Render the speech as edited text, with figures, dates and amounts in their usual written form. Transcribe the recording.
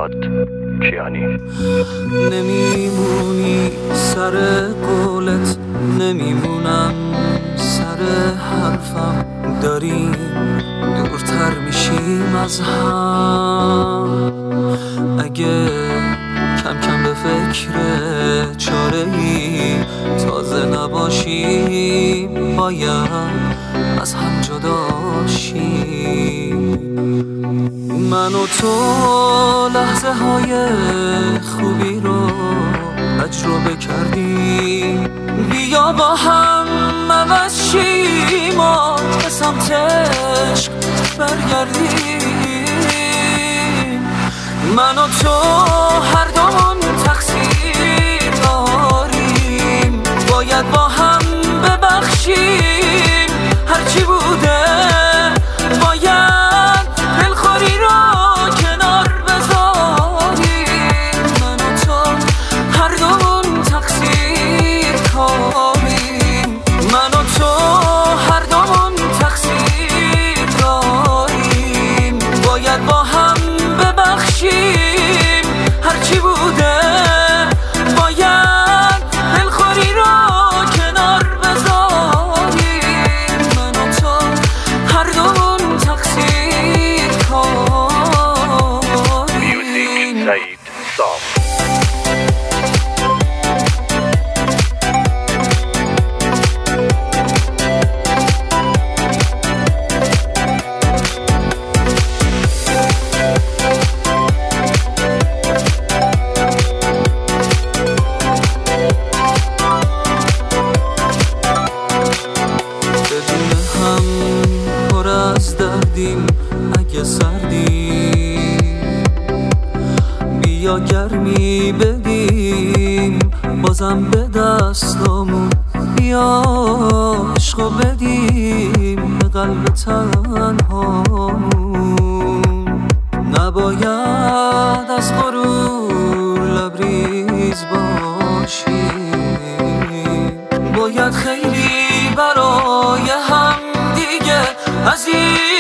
فرهاد کیانی. نمیمونی سر قولت، نمیمونم سر حرفم، داریم دورتر میشیم از هم. اگه کم کم به فکر چاره‌ای تازه نباشیم، باید از هم جدا شیم. من و تو لحظه های خوبی رو تجربه کردیم، بیا با هم عوض شیم و به سمت عشق برگردیم. من و تو هر دومون تقصیر داریم، باید با هم ببخشیم هرچی بوده. باید دلخوری رو کنار بذاریم، من و تو هر دومون تقصیر کاریم. من و تو هر دومون تقصیر داریم، باید با هم ببخشیم هرچی بوده. باید دلخوری رو کنار بذاریم، من و تو هر دومون تقصیر کاریم. میوزیک سعید سام. اگه سردیم بیا گرمی بدیم، بازم به دستامون بیا عشقو بدیم به قلب تنهامون. نباید از غرور لبریز باشیم، باید خیلی برای هم دیگه عزیز